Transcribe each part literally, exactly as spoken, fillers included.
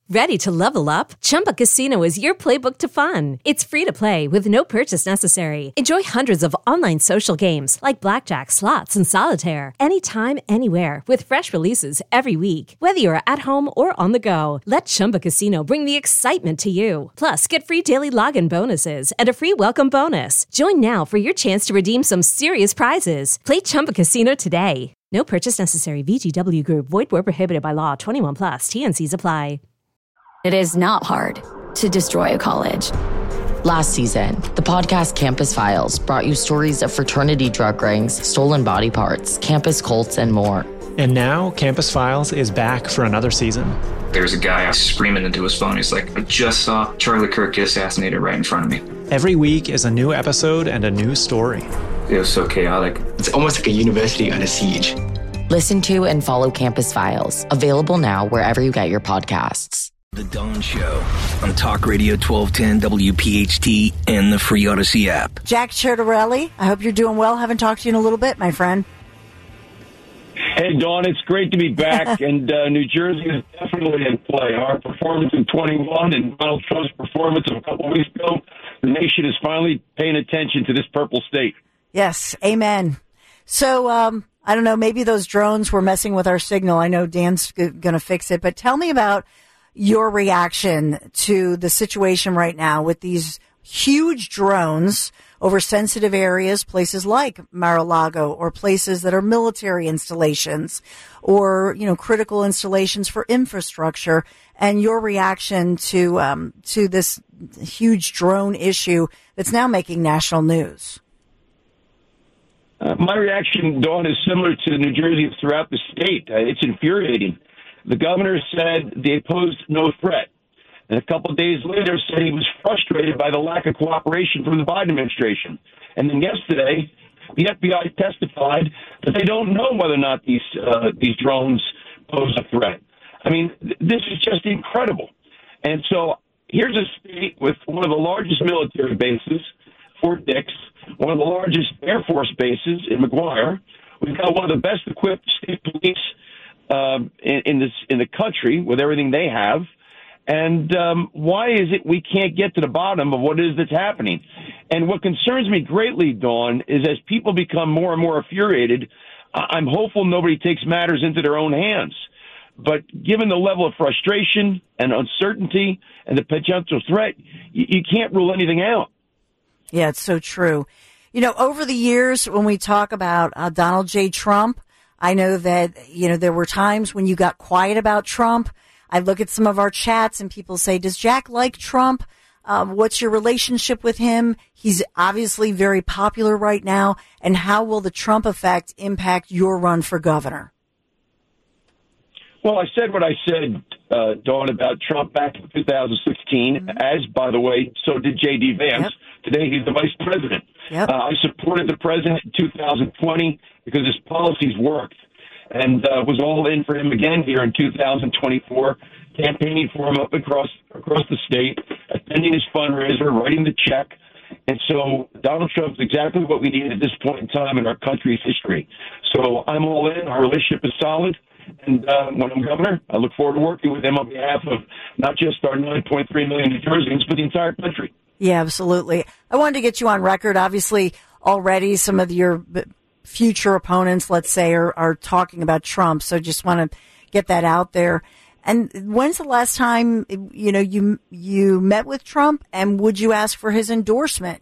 Ready to level up? Chumba Casino is your playbook to fun. It's free to play with no purchase necessary. Enjoy hundreds of online social games like blackjack, slots, and solitaire anytime, anywhere with fresh releases every week. Whether you're at home or on the go, let Chumba Casino bring the excitement to you. Plus, get free daily login bonuses and a free welcome bonus. Join now for your chance to redeem some serious prizes. Play Chumba Casino today. No purchase necessary. V G W Group. Void where prohibited by law. twenty-one plus. T N Cs apply. It is not hard to destroy a college. Last season, the podcast Campus Files brought you stories of fraternity drug rings, stolen body parts, campus cults, and more. And now, Campus Files is back for another season. There's a guy screaming into his phone. He's like, I just saw Charlie Kirk get assassinated right in front of me. Every week is a new episode and a new story. It was so chaotic. It's almost like a university under siege. Listen to and follow Campus Files, available now wherever you get your podcasts. The Dawn Show on Talk Radio twelve ten W P H T and the free Odyssey app. Jack Ciardarelli, I hope you're doing well. Haven't talked to you in a little bit, my friend. Hey, Dawn, it's great to be back, and uh, New Jersey is definitely in play. Our performance in twenty-one and Donald Trump's performance of a couple weeks ago, the nation is finally paying attention to this purple state. Yes, amen. So, um, I don't know, maybe those drones were messing with our signal. I know Dan's g- going to fix it, but tell me about your reaction to the situation right now with these huge drones over sensitive areas, places like Mar-a-Lago, or places that are military installations or, you know, critical installations for infrastructure, and your reaction to um, to this huge drone issue that's now making national news. Uh, my reaction, Dawn, is similar to New Jersey throughout the state. Uh, it's infuriating. The governor said they posed no threat. And a couple of days later said he was frustrated by the lack of cooperation from the Biden administration. And then yesterday, the F B I testified that they don't know whether or not these uh, these drones pose a threat. I mean, th- this is just incredible. And so here's a state with one of the largest military bases, Fort Dix, one of the largest Air Force bases in McGuire. We've got one of the best equipped state police Um, in, in this in the country with everything they have, and um, why is it we can't get to the bottom of what it is that's happening? And what concerns me greatly, Dawn, is as people become more and more infuriated, I'm hopeful nobody takes matters into their own hands. But given the level of frustration and uncertainty and the potential threat, you, you can't rule anything out. Yeah, it's so true. You know, over the years, when we talk about uh, Donald J. Trump, I know that, you know, there were times when you got quiet about Trump. I look at some of our chats and people say, does Jack like Trump? Um, what's your relationship with him? He's obviously very popular right now. And how will the Trump effect impact your run for governor? Well, I said what I said, uh, Dawn, about Trump back in two thousand sixteen, mm-hmm. as, by the way, so did J D. Vance. Yep. Today, he's the vice president. Yep. Uh, I supported the president in two thousand twenty because his policies worked, and uh, was all in for him again here in two thousand twenty-four, campaigning for him up across across the state, attending his fundraiser, writing the check. And so Donald Trump is exactly what we need at this point in time in our country's history. So I'm all in. Our relationship is solid. And uh, when I'm governor, I look forward to working with him on behalf of not just our nine point three million New Jerseyans, but the entire country. Yeah, absolutely. I wanted to get you on record. Obviously, already some of your future opponents, let's say, are, are talking about Trump. So just want to get that out there. And when's the last time, you know, you you met with Trump, and would you ask for his endorsement?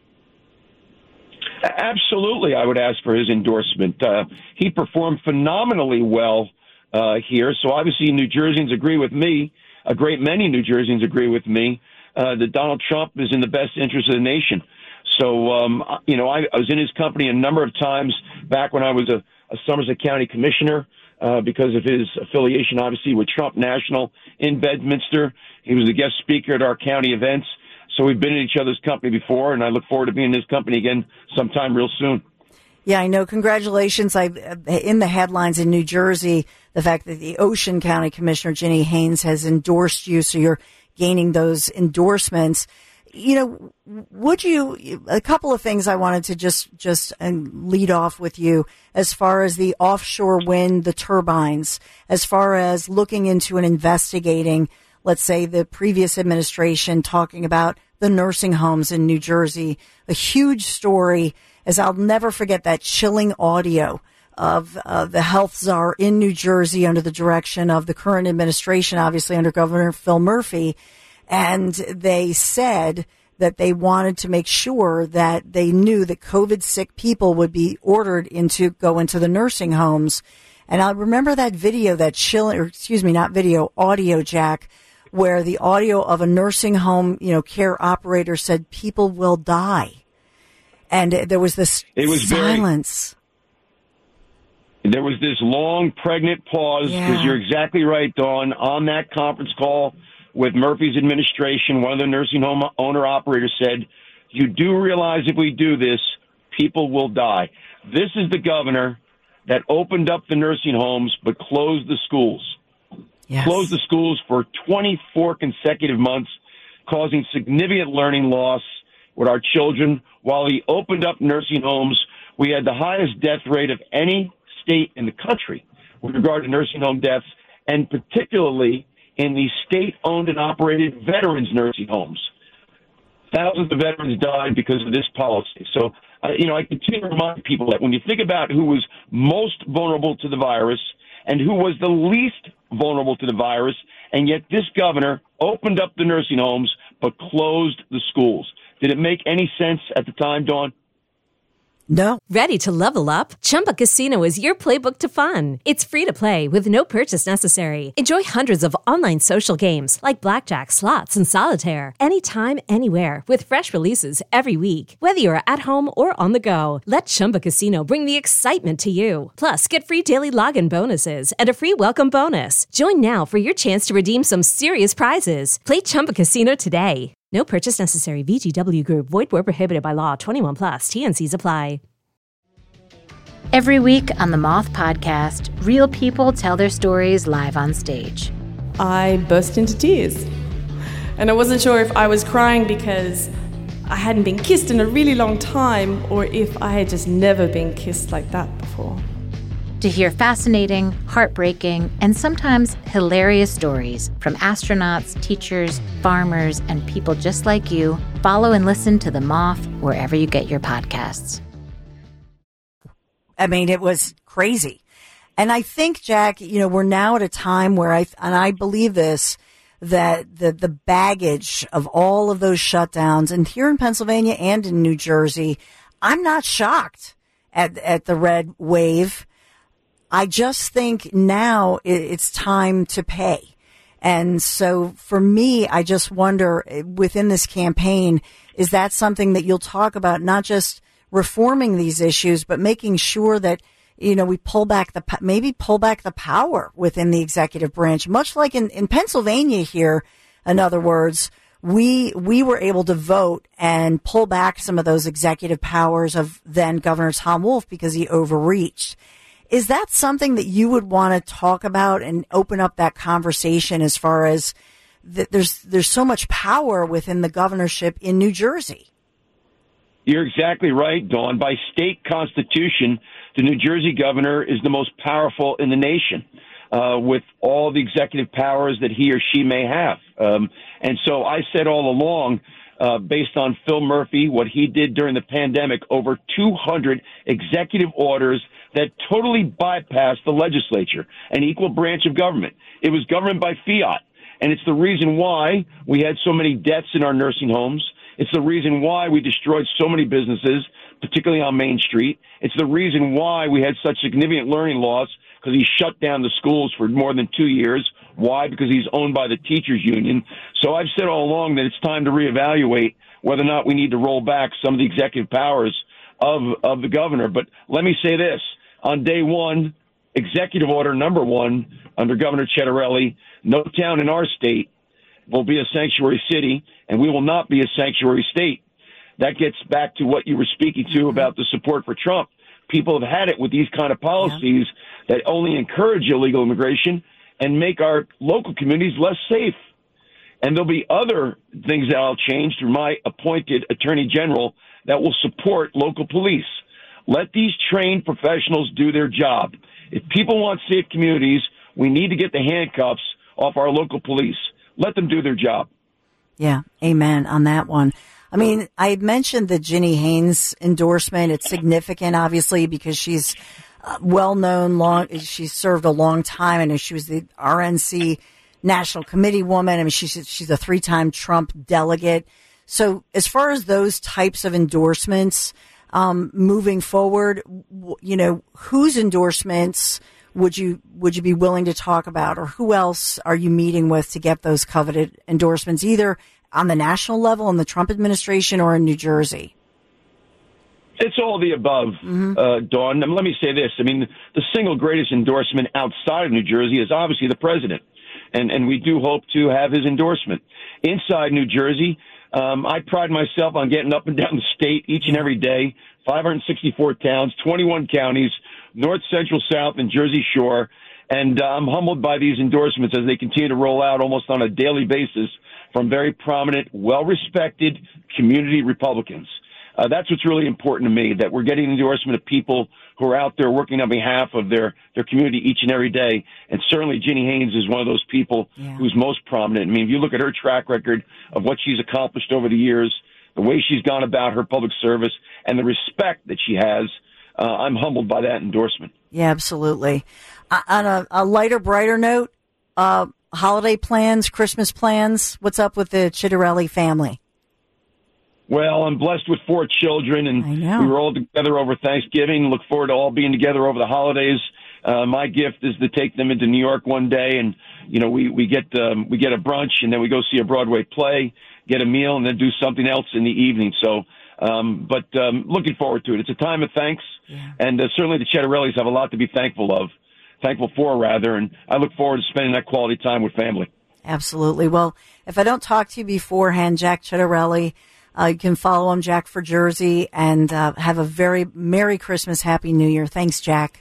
Absolutely, I would ask for his endorsement. Uh, he performed phenomenally well uh, here. So obviously New Jerseyans agree with me. A great many New Jerseyans agree with me uh, that Donald Trump is in the best interest of the nation. So, um, you know, I, I was in his company a number of times back when I was a, a Somerset County commissioner uh, because of his affiliation, obviously, with Trump National in Bedminster. He was a guest speaker at our county events. So we've been in each other's company before, and I look forward to being in his company again sometime real soon. Yeah, I know. Congratulations. I in the headlines in New Jersey, the fact that the Ocean County Commissioner, Ginny Haynes, has endorsed you, so you're gaining those endorsements. You know, would you, a couple of things I wanted to just, just lead off with you as far as the offshore wind, the turbines, as far as looking into and investigating, let's say, the previous administration talking about the nursing homes in New Jersey. A huge story, as I'll never forget that chilling audio of uh, the health czar in New Jersey under the direction of the current administration, obviously under Governor Phil Murphy. And they said that they wanted to make sure that they knew that COVID sick people would be ordered into go into the nursing homes. And I remember that video, that chill, or excuse me, not video, audio, Jack, where the audio of a nursing home, you know, care operator said people will die. And there was this it was silence. Very, there was this long, pregnant pause, because yeah. you're exactly right, Dawn. On that conference call with Murphy's administration, one of the nursing home owner-operators said, you do realize if we do this, people will die. This is the governor that opened up the nursing homes but closed the schools. Yes. Closed the schools for twenty-four consecutive months, causing significant learning loss with our children. While he opened up nursing homes, we had the highest death rate of any state in the country with regard to nursing home deaths, and particularly in the state-owned and operated veterans nursing homes. Thousands of veterans died because of this policy. So, uh, you know, I continue to remind people that when you think about who was most vulnerable to the virus and who was the least vulnerable to the virus, and yet this governor opened up the nursing homes but closed the schools. Did it make any sense at the time, Dawn? No. Ready to level up? Chumba Casino is your playbook to fun. It's free to play with no purchase necessary. Enjoy hundreds of online social games like blackjack, slots, and solitaire anytime, anywhere with fresh releases every week. Whether you're at home or on the go, let Chumba Casino bring the excitement to you. Plus, get free daily login bonuses and a free welcome bonus. Join now for your chance to redeem some serious prizes. Play Chumba Casino today. No purchase necessary. V G W Group. Void where prohibited by law. twenty-one plus. T N Cs apply. Every week on the Moth Podcast, real people tell their stories live on stage. I burst into tears. And I wasn't sure if I was crying because I hadn't been kissed in a really long time, or if I had just never been kissed like that before. To hear fascinating, heartbreaking, and sometimes hilarious stories from astronauts, teachers, farmers, and people just like you, follow and listen to The Moth wherever you get your podcasts. I mean, it was crazy. And I think, Jack, you know, we're now at a time where I, and I believe this, that the, the baggage of all of those shutdowns, and here in Pennsylvania and in New Jersey, I'm not shocked at, at the red wave. I just think now it's time to pay. And so for me, I just wonder within this campaign, is that something that you'll talk about, not just reforming these issues, but making sure that, you know, we pull back the, maybe pull back the power within the executive branch, much like in, in Pennsylvania here. In other words, we, we were able to vote and pull back some of those executive powers of then Governor Tom Wolf because he overreached. Is that something that you would want to talk about and open up that conversation as far as that there's there's so much power within the governorship in New Jersey? You're exactly right, Dawn. By state constitution, the New Jersey governor is the most powerful in the nation, uh, with all the executive powers that he or she may have. Um, and so I said all along, uh, based on Phil Murphy, what he did during the pandemic, over two hundred executive orders that totally bypassed the legislature, an equal branch of government. It was governed by fiat. And it's the reason why we had so many deaths in our nursing homes. It's the reason why we destroyed so many businesses, particularly on Main Street. It's the reason why we had such significant learning loss, because he shut down the schools for more than two years. Why? Because he's owned by the teachers union. So I've said all along that it's time to reevaluate whether or not we need to roll back some of the executive powers of, of the governor. But let me say this. On day one, executive order number one under Governor Cettarelli, no town in our state will be a sanctuary city, and we will not be a sanctuary state. That gets back to what you were speaking to about the support for Trump. People have had it with these kind of policies yeah. that only encourage illegal immigration and make our local communities less safe. And there'll be other things that I'll change through my appointed attorney general that will support local police. Let these trained professionals do their job. If people want safe communities, we need to get the handcuffs off our local police. let them do their job. Yeah, amen on that one. I mean, I had mentioned the Ginny Haynes endorsement. It's significant, obviously, because she's uh, well-known. Long, she's served a long time. I know she was the R N C National Committee woman. I mean, she's she's a three-time Trump delegate. So, as far as those types of endorsements um, moving forward, you know, whose endorsements would you would you be willing to talk about, or who else are you meeting with to get those coveted endorsements, either on the national level in the Trump administration or in New Jersey? It's all the above, mm-hmm. uh, Dawn. I mean, let me say this. I mean, the single greatest endorsement outside of New Jersey is obviously the president, and, and we do hope to have his endorsement. Inside New Jersey, um, I pride myself on getting up and down the state each and every day, five hundred sixty-four towns, twenty-one counties, North, Central, South, and Jersey Shore. And uh, I'm humbled by these endorsements as they continue to roll out almost on a daily basis from very prominent, well-respected community Republicans. Uh, that's what's really important to me, that we're getting endorsement of people who are out there working on behalf of their, their community each and every day. And certainly Ginny Haynes is one of those people yeah. who's most prominent. I mean, if you look at her track record of what she's accomplished over the years, the way she's gone about her public service, and the respect that she has, uh, I'm humbled by that endorsement. Yeah, absolutely. Uh, on a, a lighter, brighter note, uh, holiday plans, Christmas plans, what's up with the Chittarelli family? Well, I'm blessed with four children, and we were all together over Thanksgiving. Look forward to all being together over the holidays. Uh, my gift is to take them into New York one day, and you know, we we get um, we get a brunch, and then we go see a Broadway play, get a meal, and then do something else in the evening. So, um, but um, looking forward to it. It's a time of thanks, yeah. and uh, certainly the Chittarellis have a lot to be thankful of, thankful for rather, and I look forward to spending that quality time with family. Absolutely. Well, if I don't talk to you beforehand, Jack Chittarelli. Uh, you can follow him, Jack for Jersey, and uh, have a very Merry Christmas, Happy New Year. Thanks, Jack.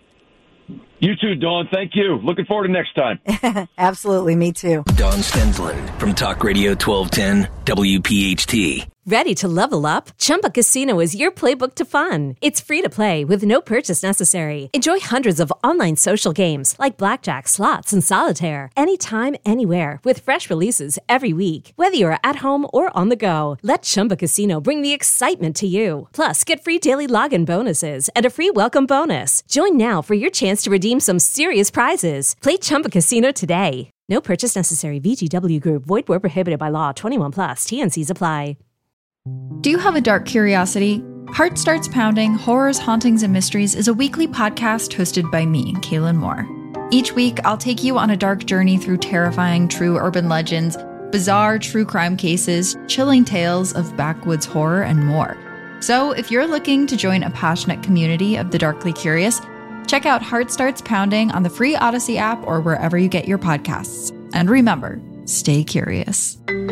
You too, Dawn. Thank you. Looking forward to next time. Absolutely. Me too. Dawn Stensland from Talk Radio twelve ten W P H T. Ready to level up? Chumba Casino is your playbook to fun. It's free to play with no purchase necessary. Enjoy hundreds of online social games like blackjack, slots, and solitaire anytime, anywhere with fresh releases every week. Whether you're at home or on the go, let Chumba Casino bring the excitement to you. Plus, get free daily login bonuses and a free welcome bonus. Join now for your chance to redeem some serious prizes. Play Chumba Casino today. No purchase necessary. V G W Group. Void where prohibited by law. twenty-one plus. T N Cs apply. Do you have a dark curiosity? Heart Starts Pounding, Horrors, Hauntings, and Mysteries is a weekly podcast hosted by me, Kaylin Moore. Each week, I'll take you on a dark journey through terrifying true urban legends, bizarre true crime cases, chilling tales of backwoods horror, and more. So if you're looking to join a passionate community of the darkly curious, check out Heart Starts Pounding on the free Odyssey app or wherever you get your podcasts. And remember, stay curious.